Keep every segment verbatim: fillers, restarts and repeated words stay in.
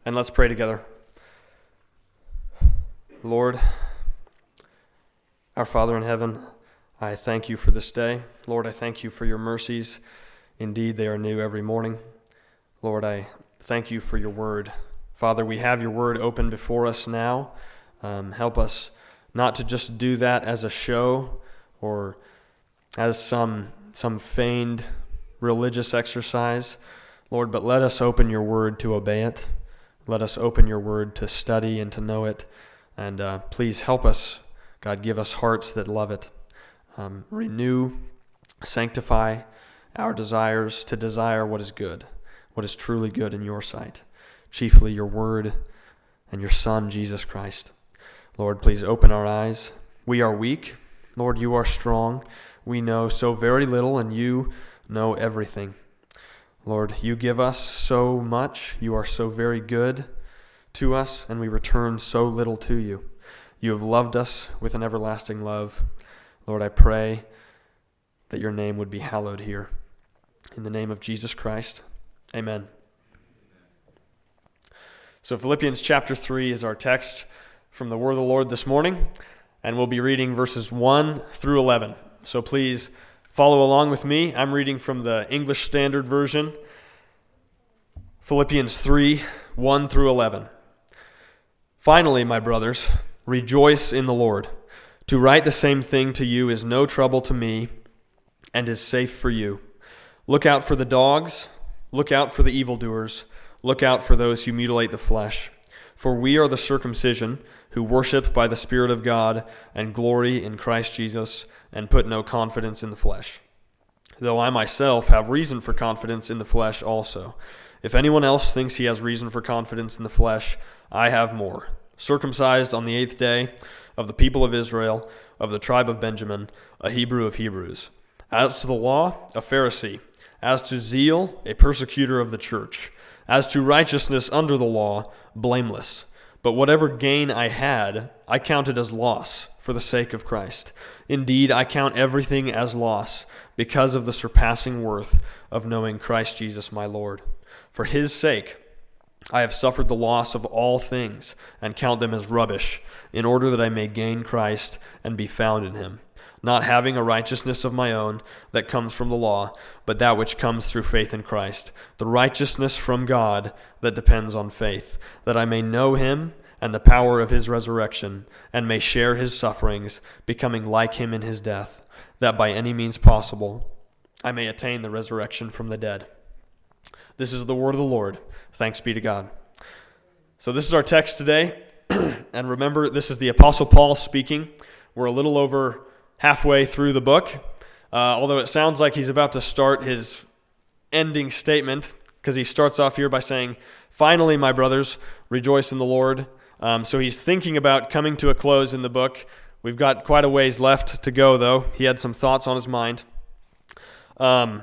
and let's pray together. Lord, our Father in heaven, I thank you for this day. Lord, I thank you for your mercies. Indeed, they are new every morning. Lord, I thank you for your word. Father, we have your word open before us now. Um, help us not to just do that as a show or as some, some feigned religious exercise, Lord, but let us open your word to obey it. Let us open your word to study and to know it. And uh, please help us, God, give us hearts that love it. Um, renew, sanctify our desires to desire what is good, what is truly good in your sight, chiefly your word and your Son, Jesus Christ. Lord, please open our eyes. We are weak. Lord, you are strong. We know so very little, and you know everything. Lord, you give us so much. You are so very good to us, and we return so little to you. You have loved us with an everlasting love. Lord, I pray that your name would be hallowed here. In the name of Jesus Christ, amen. So Philippians chapter three is our text from the word of the Lord this morning, and we'll be reading verses one through eleven. So please follow along with me. I'm reading from the English Standard Version, Philippians three, one through eleven. Finally, my brothers, rejoice in the Lord. To write the same thing to you is no trouble to me and is safe for you. Look out for the dogs, look out for the evildoers, look out for those who mutilate the flesh. For we are the circumcision who worship by the Spirit of God and glory in Christ Jesus and put no confidence in the flesh. Though I myself have reason for confidence in the flesh also. If anyone else thinks he has reason for confidence in the flesh, I have more. Circumcised on the eighth day, of the people of Israel, of the tribe of Benjamin, a Hebrew of Hebrews. As to the law, a Pharisee. As to zeal, a persecutor of the church. As to righteousness under the law, blameless. But whatever gain I had, I counted as loss for the sake of Christ. Indeed, I count everything as loss because of the surpassing worth of knowing Christ Jesus my Lord. For his sake, I have suffered the loss of all things and count them as rubbish, in order that I may gain Christ and be found in him, not having a righteousness of my own that comes from the law, but that which comes through faith in Christ, the righteousness from God that depends on faith, that I may know him and the power of his resurrection, and may share his sufferings, becoming like him in his death, that by any means possible I may attain the resurrection from the dead. This is the word of the Lord. Thanks be to God. So this is our text today. And remember, this is the Apostle Paul speaking. We're a little over halfway through the book, uh, although it sounds like he's about to start his ending statement, because he starts off here by saying, finally, my brothers, rejoice in the Lord. Um, so he's thinking about coming to a close in the book. We've got quite a ways left to go, though. He had some thoughts on his mind. Um,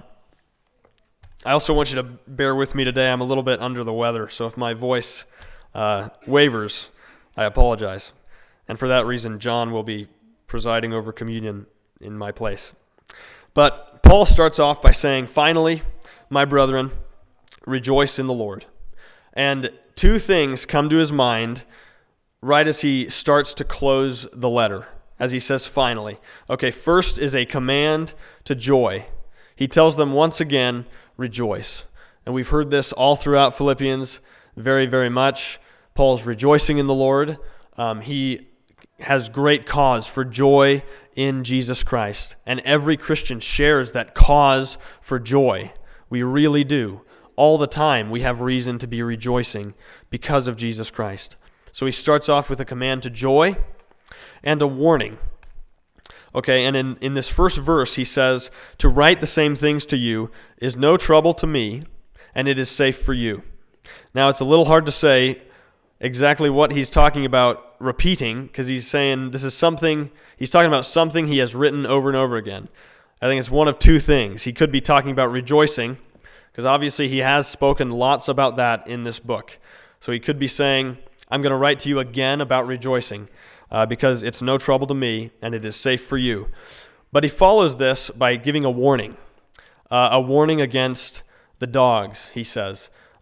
I also want you to bear with me today. I'm a little bit under the weather, so if my voice uh, wavers, I apologize. And for that reason, John will be presiding over communion in my place. But Paul starts off by saying, finally, my brethren, rejoice in the Lord. And two things come to his mind right as he starts to close the letter, as he says finally. Okay, first is a command to joy. He tells them once again, rejoice. And we've heard this all throughout Philippians very, very much. Paul's rejoicing in the Lord. Um, he has great cause for joy in Jesus Christ. And every Christian shares that cause for joy. We really do. All the time we have reason to be rejoicing because of Jesus Christ. So he starts off with a command to joy and a warning. Okay, and in, in this first verse he says, to write the same things to you is no trouble to me, and it is safe for you. Now it's a little hard to say exactly what he's talking about repeating, because he's saying this is something, he's talking about something he has written over and over again. I think it's one of two things. He could be talking about rejoicing, because obviously he has spoken lots about that in this book. So he could be saying, I'm going to write to you again about rejoicing, uh, because it's no trouble to me and it is safe for you. But he follows this by giving a warning, uh, a warning against the dogs, he says.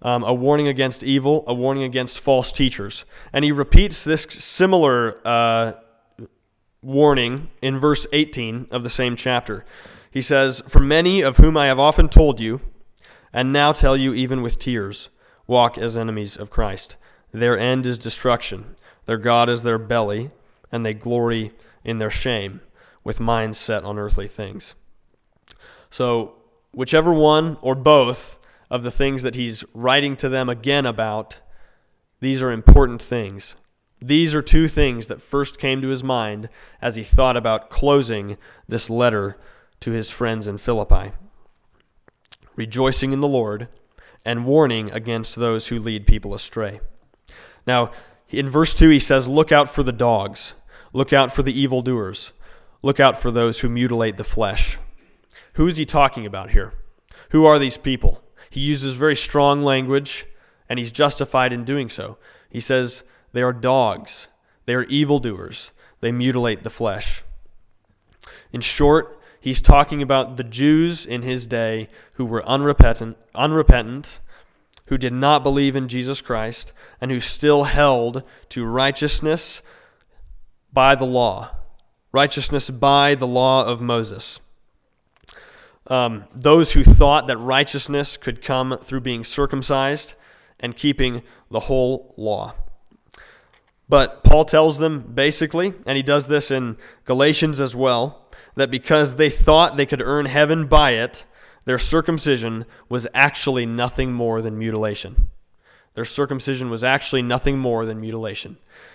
um, a warning against evil, a warning against false teachers. And he repeats this similar uh, warning in verse eighteen of the same chapter. He says, "For many of whom I have often told you, and now tell you even with tears, walk as enemies of Christ. Their end is destruction. Their God is their belly, and they glory in their shame, with minds set on earthly things." So, whichever one or both of the things that he's writing to them again about, these are important things. These are two things that first came to his mind as he thought about closing this letter to his friends in Philippi. Rejoicing in the Lord and warning against those who lead people astray. Now, in verse two, he says, "Look out for the dogs. Look out for the evildoers. Look out for those who mutilate the flesh." Who is he talking about here? Who are these people? He uses very strong language, and he's justified in doing so. He says they are dogs. They are evildoers. They mutilate the flesh. In short, he's talking about the Jews in his day who were unrepentant, unrepentant, who did not believe in Jesus Christ, and who still held to righteousness by the law. Righteousness by the law of Moses. Um, those who thought that righteousness could come through being circumcised and keeping the whole law. But Paul tells them basically, and he does this in Galatians as well, that because they thought they could earn heaven by it, their circumcision was actually nothing more than mutilation. Their circumcision was actually nothing more than mutilation.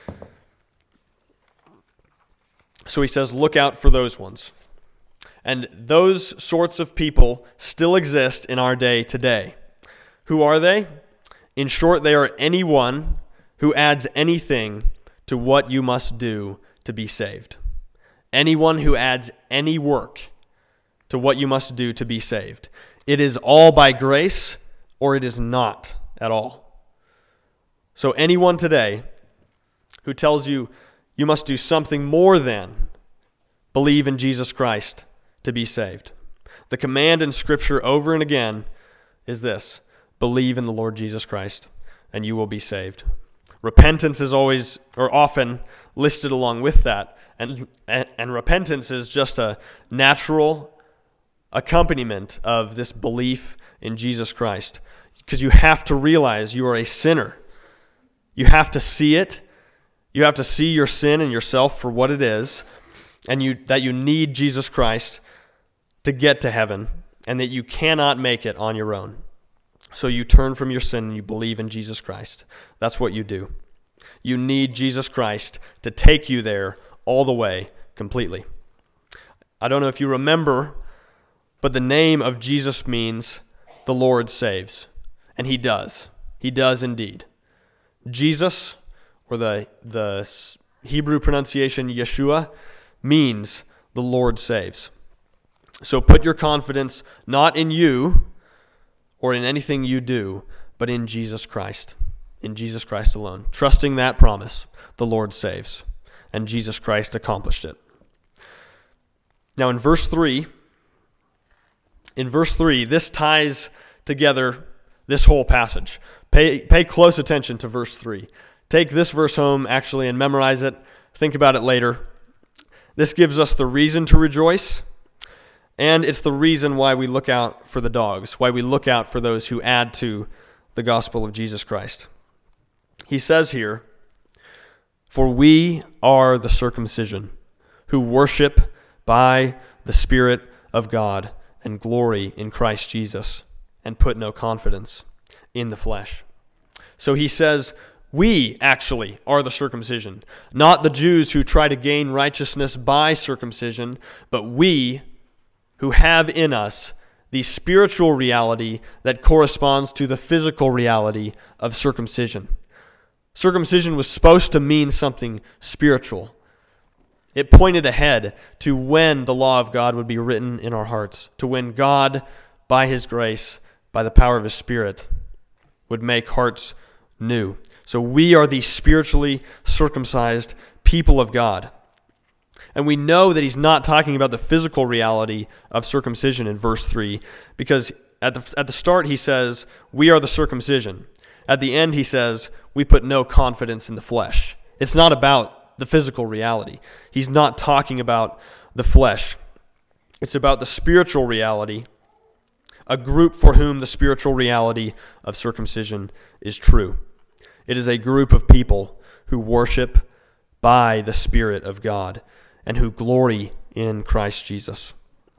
So he says, look out for those ones. And those sorts of people still exist in our day today. Who are they? In short, they are anyone who adds anything to what you must do to be saved. Anyone who adds any work to what you must do to be saved. It is all by grace, or it is not at all. So anyone today who tells you you must do something more than believe in Jesus Christ to be saved. The command in Scripture over and again is this: believe in the Lord Jesus Christ, and you will be saved. Repentance is always, or often, listed along with that, and, and, and repentance is just a natural accompaniment of this belief in Jesus Christ, because you have to realize you are a sinner. You have to see it. You have to see your sin and yourself for what it is, and you that you need Jesus Christ to get to heaven, and that you cannot make it on your own. So you turn from your sin and you believe in Jesus Christ. That's what you do. You need Jesus Christ to take you there all the way, completely. I don't know if you remember, but the name of Jesus means the Lord saves. And he does. He does indeed. Jesus, or the, the Hebrew pronunciation Yeshua, means the Lord saves. So put your confidence not in you or in anything you do, but in Jesus Christ. In Jesus Christ alone. Trusting that promise, the Lord saves. And Jesus Christ accomplished it. Now in verse three, in verse three, this ties together this whole passage. Pay, pay close attention to verse three. Take this verse home, actually, and memorize it. Think about it later. This gives us the reason to rejoice, and it's the reason why we look out for the dogs, why we look out for those who add to the gospel of Jesus Christ. He says here, "For we are the circumcision, who worship by the Spirit of God and glory in Christ Jesus, and put no confidence in the flesh." So he says, we actually are the circumcision, not the Jews who try to gain righteousness by circumcision, but we who have in us the spiritual reality that corresponds to the physical reality of circumcision. Circumcision was supposed to mean something spiritual. It pointed ahead to when the law of God would be written in our hearts, to when God, by his grace, by the power of his Spirit, would make hearts new. So we are the spiritually circumcised people of God. And we know that he's not talking about the physical reality of circumcision in verse three, because at the, at the start he says, we are the circumcision. At the end he says, we put no confidence in the flesh. It's not about the physical reality. He's not talking about the flesh. It's about the spiritual reality, a group for whom the spiritual reality of circumcision is true. It is a group of people who worship by the Spirit of God and who glory in Christ Jesus.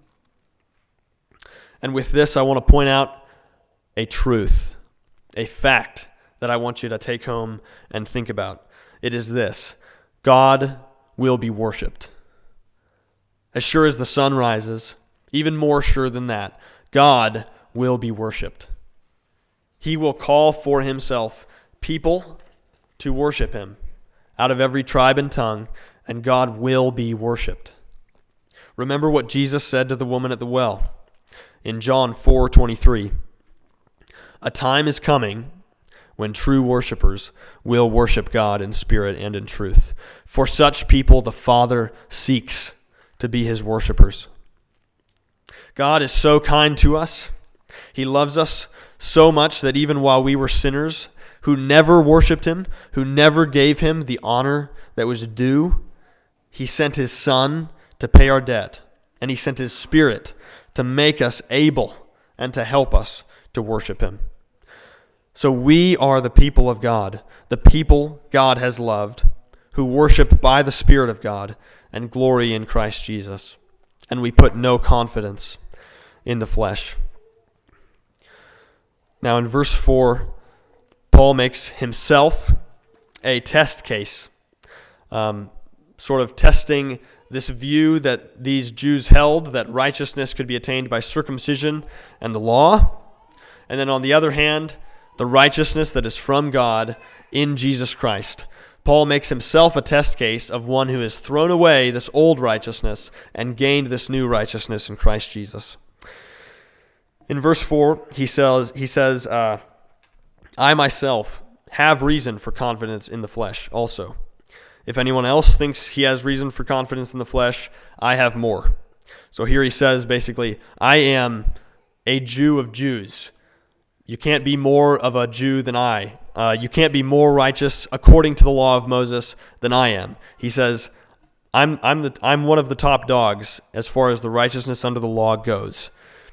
And with this, I want to point out a truth, a fact that I want you to take home and think about. It is this: God will be worshiped. As sure as the sun rises, even more sure than that, God will be worshiped. He will call for himself people to worship him out of every tribe and tongue, and God will be worshiped. Remember what Jesus said to the woman at the well in John four twenty-three. A time is coming when true worshipers will worship God in spirit and in truth. For such people the Father seeks to be his worshipers. God is so kind to us. He loves us so much that even while we were sinners who never worshiped him, who never gave him the honor that was due, he sent his Son to pay our debt, and he sent his Spirit to make us able and to help us to worship him. So we are the people of God, the people God has loved, who worship by the Spirit of God and glory in Christ Jesus. And we put no confidence in the flesh. Now in verse four, Paul makes himself a test case, um, sort of testing this view that these Jews held, that righteousness could be attained by circumcision and the law. And then on the other hand, the righteousness that is from God in Jesus Christ. Paul makes himself a test case of one who has thrown away this old righteousness and gained this new righteousness in Christ Jesus. In verse four, he says, he says, uh, I myself have reason for confidence in the flesh also. If anyone else thinks he has reason for confidence in the flesh, I have more. So here he says basically, I am a Jew of Jews. You can't be more of a Jew than I. Uh, you can't be more righteous according to the law of Moses than I am. He says, I'm I'm the I'm one of the top dogs as far as the righteousness under the law goes.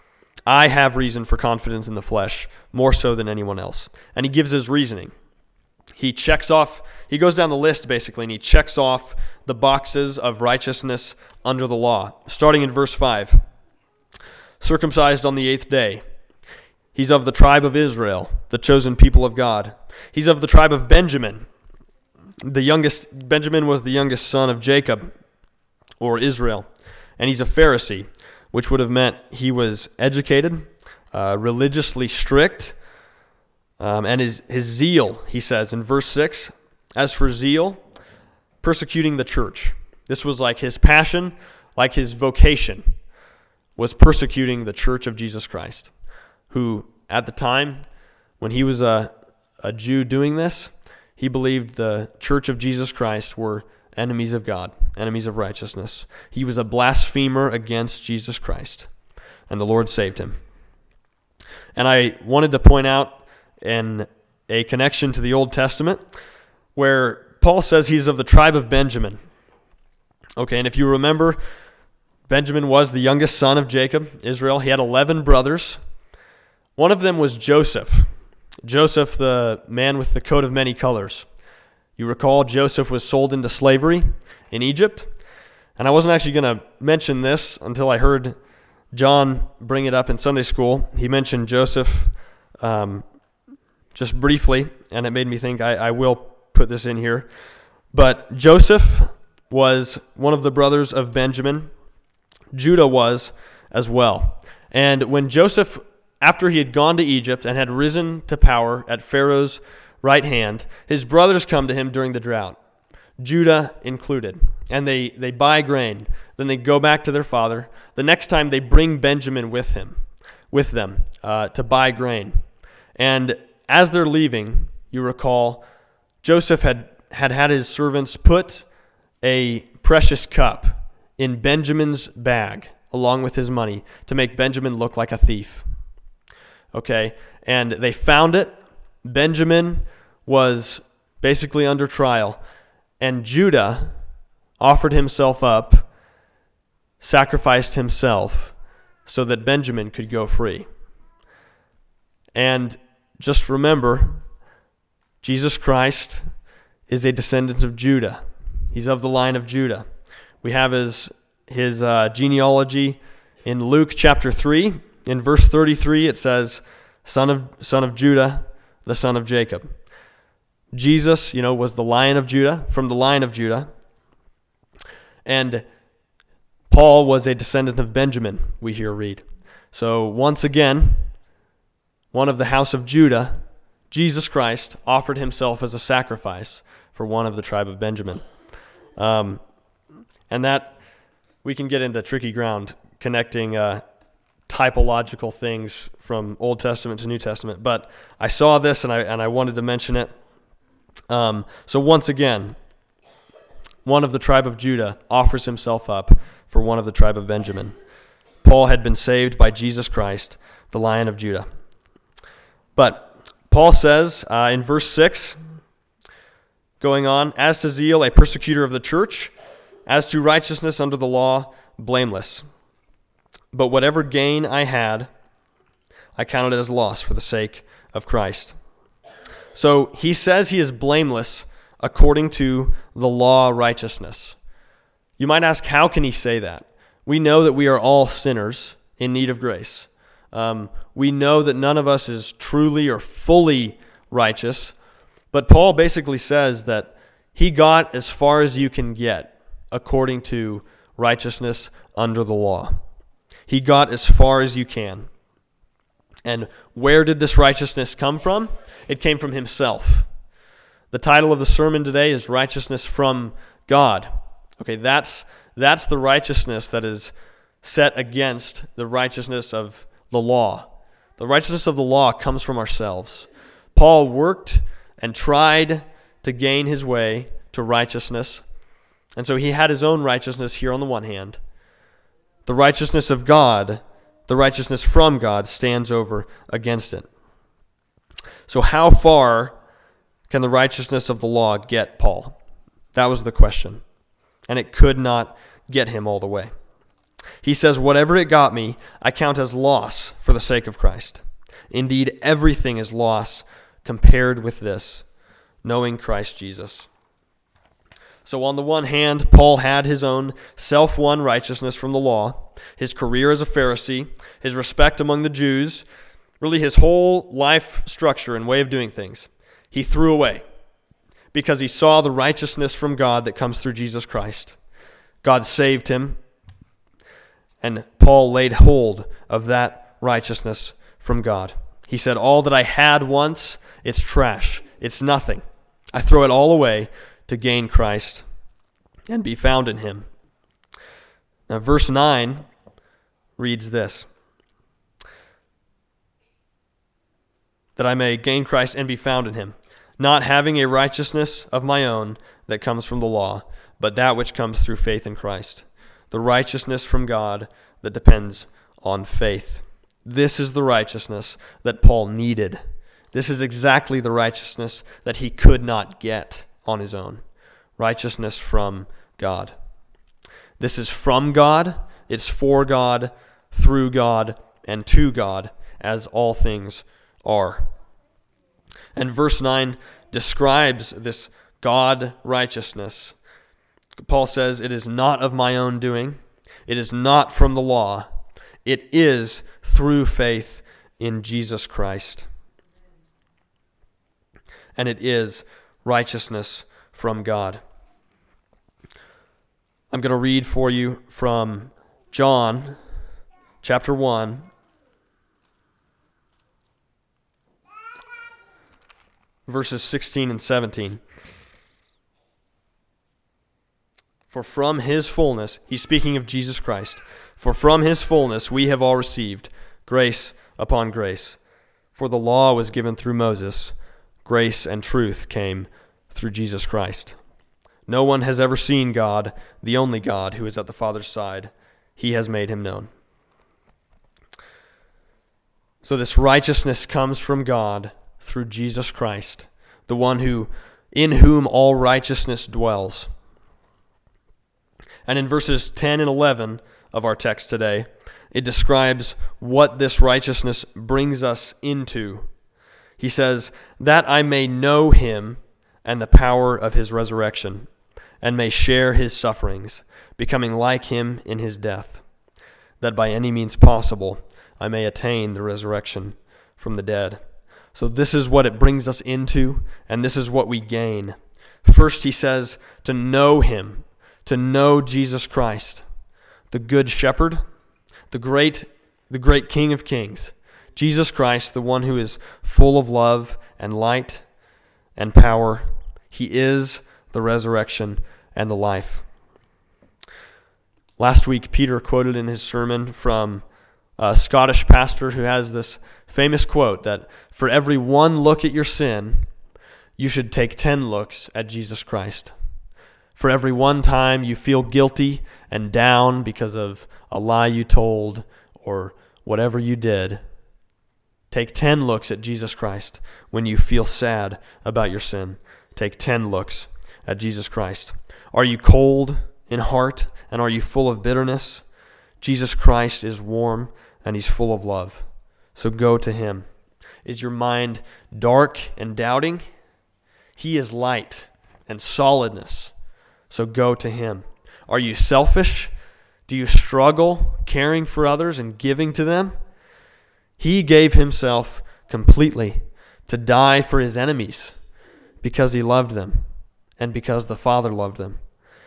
I have reason for confidence in the flesh, more so than anyone else. And he gives his reasoning. He checks off, he goes down the list basically, and he checks off the boxes of righteousness under the law. Starting in verse five, circumcised on the eighth day. He's of the tribe of Israel, the chosen people of God. He's of the tribe of Benjamin. The youngest, Benjamin was the youngest son of Jacob, or Israel. And he's a Pharisee, which would have meant he was educated, uh, religiously strict, um, and his, his zeal, he says in verse six, as for zeal, persecuting the church. This was like his passion, like his vocation, was persecuting the church of Jesus Christ, who at the time when he was a, a Jew doing this, he believed the church of Jesus Christ were enemies of God, enemies of righteousness. He was a blasphemer against Jesus Christ, and the Lord saved him. And I wanted to point out in a connection to the Old Testament where Paul says he's of the tribe of Benjamin. Okay, and if you remember, Benjamin was the youngest son of Jacob, Israel. He had eleven brothers. One of them was Joseph. Joseph, the man with the coat of many colors. You recall Joseph was sold into slavery in Egypt. And I wasn't actually going to mention this until I heard John bring it up in Sunday school. He mentioned Joseph um, just briefly, and it made me think I, I will put this in here. But Joseph was one of the brothers of Benjamin. Judah was as well. And when Joseph, after he had gone to Egypt and had risen to power at Pharaoh's right hand, his brothers come to him during the drought, Judah included, and they, they buy grain. Then they go back to their father. The next time they bring Benjamin with him, with them uh, to buy grain. And as they're leaving, you recall, Joseph had, had had his servants put a precious cup in Benjamin's bag along with his money to make Benjamin look like a thief. okay? And they found it. Benjamin was basically under trial. And Judah offered himself up, sacrificed himself, so that Benjamin could go free. And just remember, Jesus Christ is a descendant of Judah. He's of the line of Judah. We have his, his uh, genealogy in Luke chapter three. In verse thirty-three, it says, son of, son of Judah, the son of Jacob. Jesus, you know, was the Lion of Judah, from the line of Judah. And Paul was a descendant of Benjamin, we here read. So once again, one of the house of Judah, Jesus Christ, offered himself as a sacrifice for one of the tribe of Benjamin. Um, and that, we can get into tricky ground connecting uh, typological things from Old Testament to New Testament. But I saw this and I and I wanted to mention it. Um, so once again, one of the tribe of Judah offers himself up for one of the tribe of Benjamin. Paul had been saved by Jesus Christ, the Lion of Judah. But Paul says uh, in verse six, going on, as to zeal, a persecutor of the church, as to righteousness under the law, blameless. But whatever gain I had, I counted it as loss for the sake of Christ. So he says he is blameless according to the law of righteousness. You might ask, how can he say that? We know that we are all sinners in need of grace. Um, we know that none of us is truly or fully righteous, but Paul basically says that he got as far as you can get according to righteousness under the law. He got as far as you can. And where did this righteousness come from? It came from himself. The title of the sermon today is Righteousness from God. Okay, that's that's the righteousness that is set against the righteousness of the law. The righteousness of the law comes from ourselves. Paul worked and tried to gain his way to righteousness. And so he had his own righteousness here on the one hand. The righteousness of God, the righteousness from God, stands over against it. So how far can the righteousness of the law get Paul? That was the question. And it could not get him all the way. He says, whatever it got me, I count as loss for the sake of Christ. Indeed, everything is loss compared with this, knowing Christ Jesus. So on the one hand, Paul had his own self-won righteousness from the law, his career as a Pharisee, his respect among the Jews, really his whole life structure and way of doing things, he threw away because he saw the righteousness from God that comes through Jesus Christ. God saved him, and Paul laid hold of that righteousness from God. He said, all that I had once, it's trash. It's nothing. I throw it all away to gain Christ and be found in him. Now, verse nine reads this, that I may gain Christ and be found in him, not having a righteousness of my own that comes from the law, but that which comes through faith in Christ, the righteousness from God that depends on faith. This is the righteousness that Paul needed. This is exactly the righteousness that he could not get on his own. Righteousness from God. This is from God, it's for God, through God, and to God, as all things are. And verse nine describes this God righteousness. Paul says, it is not of my own doing. It is not from the law. It is through faith in Jesus Christ. And it is righteousness from God. I'm going to read for you from John chapter one, verses sixteen and seventeen. For from his fullness, he's speaking of Jesus Christ, for from his fullness we have all received grace upon grace. For the law was given through Moses, grace and truth came through Jesus Christ. No one has ever seen God, the only God who is at the Father's side. He has made him known. So this righteousness comes from God through Jesus Christ, the one who in whom all righteousness dwells. And in verses ten and eleven of our text today, it describes what this righteousness brings us into. He says, "That I may know him and the power of his resurrection, and may share his sufferings, becoming like him in his death, that by any means possible I may attain the resurrection from the dead." So this is what it brings us into, and this is what we gain. First, he says, to know him, to know Jesus Christ, the good shepherd, the great, the great King of kings, Jesus Christ, the one who is full of love and light and power. He is the resurrection and the life. Last week, Peter quoted in his sermon from a Scottish pastor who has this famous quote that for every one look at your sin, you should take ten looks at Jesus Christ. For every one time you feel guilty and down because of a lie you told or whatever you did, take ten looks at Jesus Christ. When you feel sad about your sin, take ten looks at Jesus Christ. Are you cold in heart and are you full of bitterness? Jesus Christ is warm and he's full of love. So go to him. Is your mind dark and doubting? He is light and solidness. So go to him. Are you selfish? Do you struggle caring for others and giving to them? He gave himself completely to die for his enemies because he loved them and because the Father loved them.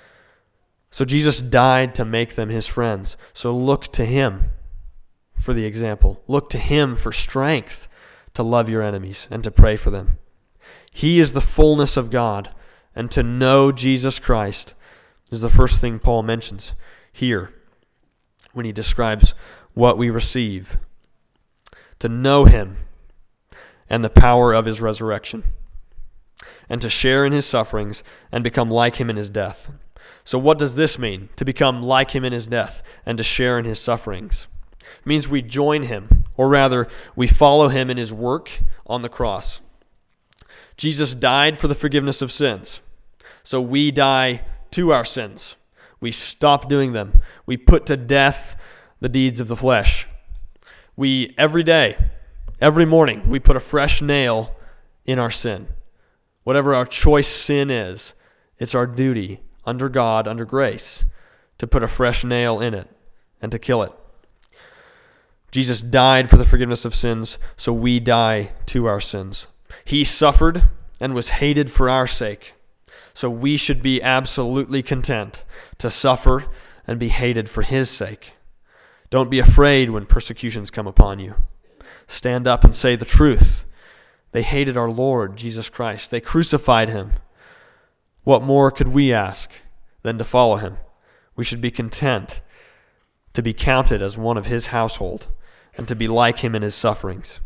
So Jesus died to make them his friends. So look to him for the example. Look to him for strength to love your enemies and to pray for them. He is the fullness of God, and to know Jesus Christ is the first thing Paul mentions here when he describes what we receive. To know him and the power of his resurrection, and to share in his sufferings and become like him in his death. So what does this mean, to become like him in his death and to share in his sufferings? It means we join him, or rather, we follow him in his work on the cross. Jesus died for the forgiveness of sins. So we die to our sins. We stop doing them. We put to death the deeds of the flesh. We, every day, every morning, we put a fresh nail in our sin. Whatever our choice sin is, it's our duty under God, under grace, to put a fresh nail in it and to kill it. Jesus died for the forgiveness of sins, so we die to our sins. He suffered and was hated for our sake, so we should be absolutely content to suffer and be hated for his sake. Don't be afraid when persecutions come upon you. Stand up and say the truth. They hated our Lord, Jesus Christ. They crucified him. What more could we ask than to follow him? We should be content to be counted as one of his household and to be like him in his sufferings.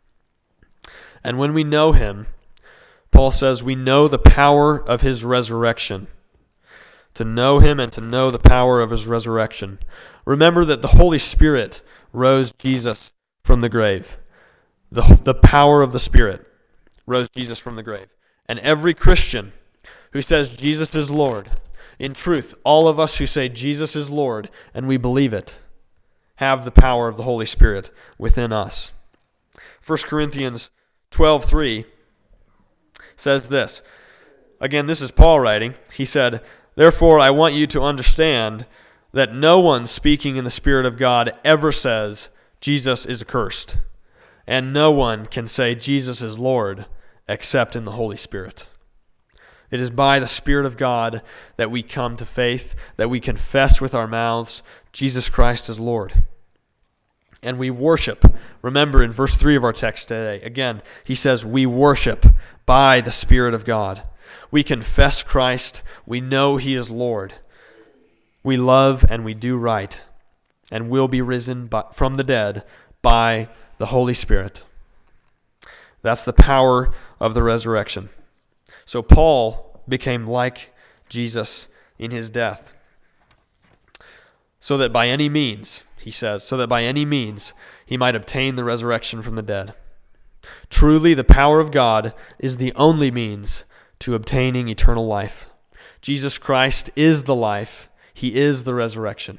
And when we know him, Paul says we know the power of his resurrection. To know him and to know the power of his resurrection. Remember that the Holy Spirit rose Jesus from the grave. The, the power of the Spirit rose Jesus from the grave. And every Christian who says Jesus is Lord, in truth, all of us who say Jesus is Lord and we believe it, have the power of the Holy Spirit within us. First Corinthians twelve three says this. Again, this is Paul writing. He said, "Therefore I want you to understand that no one speaking in the Spirit of God ever says Jesus is accursed, and no one can say Jesus is Lord except in the Holy Spirit." It is by the Spirit of God that we come to faith, that we confess with our mouths Jesus Christ is Lord. And we worship. Remember in verse three of our text today, again, he says we worship by the Spirit of God. We confess Christ. We know he is Lord. We love and we do right and will be risen by, from the dead by the Holy Spirit. That's the power of the resurrection. So Paul became like Jesus in his death, so that by any means he says, so that by any means he might obtain the resurrection from the dead. Truly, the power of God is the only means to obtaining eternal life. Jesus Christ is the life. He is the resurrection.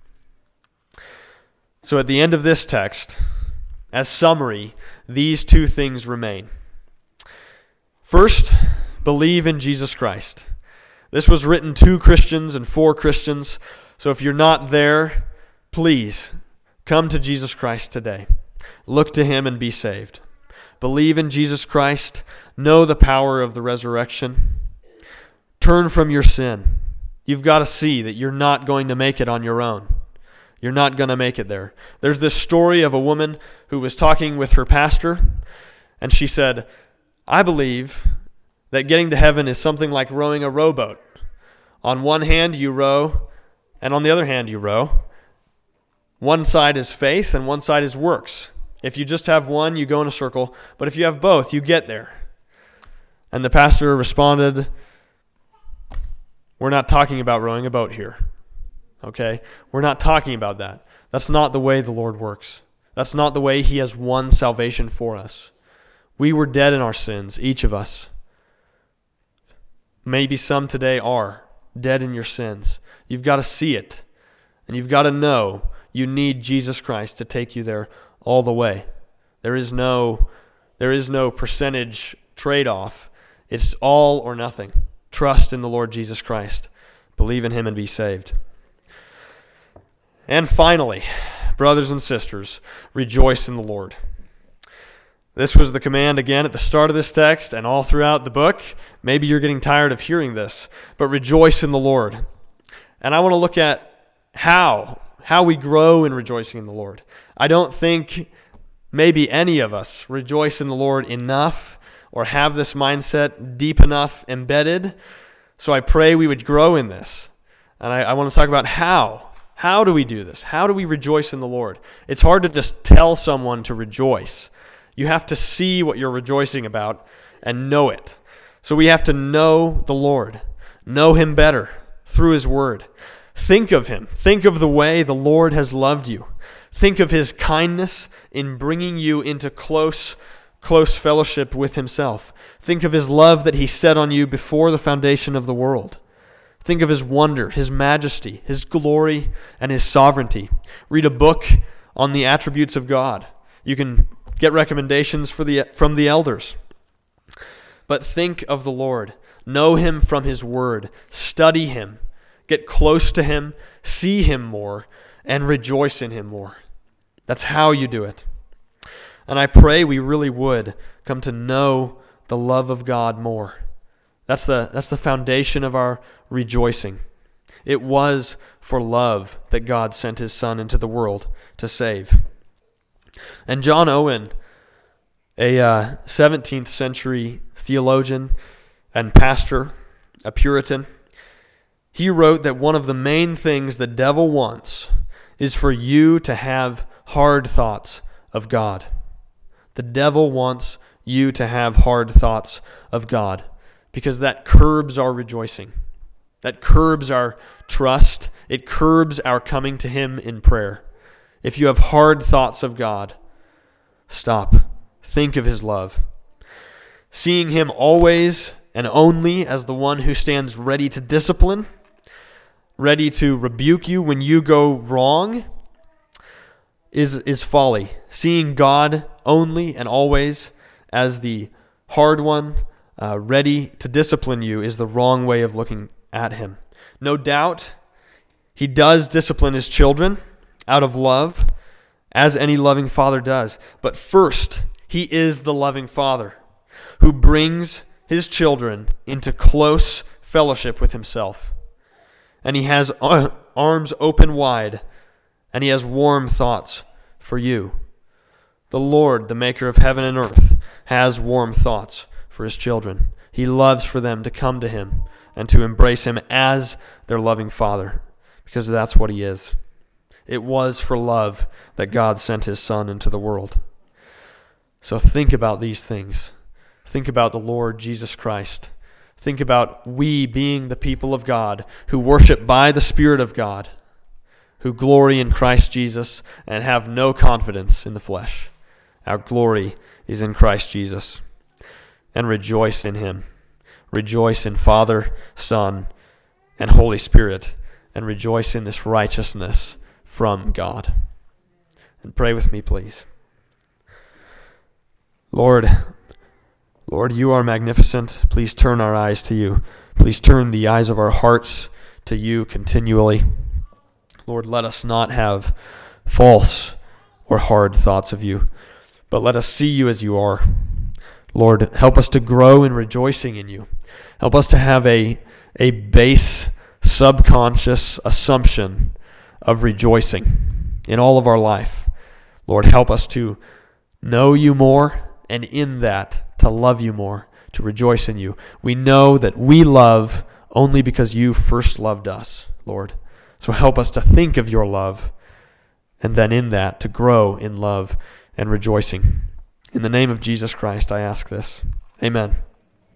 So at the end of this text, as summary, these two things remain. First, believe in Jesus Christ. This was written to Christians and for Christians. So if you're not there, please come to Jesus Christ today. Look to him and be saved. Believe in Jesus Christ. Know the power of the resurrection. Turn from your sin. You've got to see that you're not going to make it on your own. You're not going to make it there. There's this story of a woman who was talking with her pastor, and she said, I believe that getting to heaven is something like rowing a rowboat. On one hand you row, and on the other hand you row. One side is faith and one side is works. If you just have one, you go in a circle. But if you have both, you get there. And the pastor responded, we're not talking about rowing a boat here. Okay? We're not talking about that. That's not the way the Lord works. That's not the way he has won salvation for us. We were dead in our sins, each of us. Maybe some today are dead in your sins. You've got to see it. And you've got to know you need Jesus Christ to take you there all the way. There is no, there is no percentage trade-off. It's all or nothing. Trust in the Lord Jesus Christ. Believe in him and be saved. And finally, brothers and sisters, rejoice in the Lord. This was the command again at the start of this text and all throughout the book. Maybe you're getting tired of hearing this, but rejoice in the Lord. And I want to look at how, how we grow in rejoicing in the Lord. I don't think maybe any of us rejoice in the Lord enough or have this mindset deep enough embedded. So I pray we would grow in this. And I, I want to talk about how. How do we do this? How do we rejoice in the Lord? It's hard to just tell someone to rejoice. You have to see what you're rejoicing about and know it. So we have to know the Lord, know him better through his word. Think of him. Think of the way the Lord has loved you. Think of his kindness in bringing you into close, close fellowship with himself. Think of his love that he set on you before the foundation of the world. Think of his wonder, his majesty, his glory, and his sovereignty. Read a book on the attributes of God. You can get recommendations for the, from the elders. But think of the Lord. Know him from his word. Study him. Get close to him. See him more. And rejoice in him more. That's how you do it. And I pray we really would come to know the love of God more. That's the, that's the foundation of our rejoicing. It was for love that God sent his Son into the world to save. And John Owen, a uh, seventeenth century theologian and pastor, a Puritan, he wrote that one of the main things the devil wants is for you to have hard thoughts of God. The devil wants you to have hard thoughts of God because that curbs our rejoicing. That curbs our trust. It curbs our coming to him in prayer. If you have hard thoughts of God, stop. Think of his love. Seeing him always and only as the one who stands ready to discipline, ready to rebuke you when you go wrong, is, is folly. Seeing God only and always as the hard one, uh, ready to discipline you, is the wrong way of looking at him. No doubt, he does discipline his children out of love, as any loving father does. But first, he is the loving Father who brings his children into close fellowship with himself. And he has arms open wide, and he has warm thoughts for you. The Lord, the maker of heaven and earth, has warm thoughts for his children. He loves for them to come to him and to embrace him as their loving Father, because that's what he is. It was for love that God sent his Son into the world. So think about these things. Think about the Lord Jesus Christ. Think about we being the people of God who worship by the Spirit of God, who glory in Christ Jesus and have no confidence in the flesh. Our glory is in Christ Jesus. And rejoice in him. Rejoice in Father, Son, and Holy Spirit, and rejoice in this righteousness from God. And pray with me, please. Lord, Lord, you are magnificent. Please turn our eyes to you. Please turn the eyes of our hearts to you continually. Lord, let us not have false or hard thoughts of you, but let us see you as you are. Lord, help us to grow in rejoicing in you. Help us to have a, a base subconscious assumption of rejoicing in all of our life. Lord, help us to know you more, and in that, to love you more, to rejoice in you. We know that we love only because you first loved us, Lord. So help us to think of your love, and then in that, to grow in love and rejoicing. In the name of Jesus Christ, I ask this. Amen.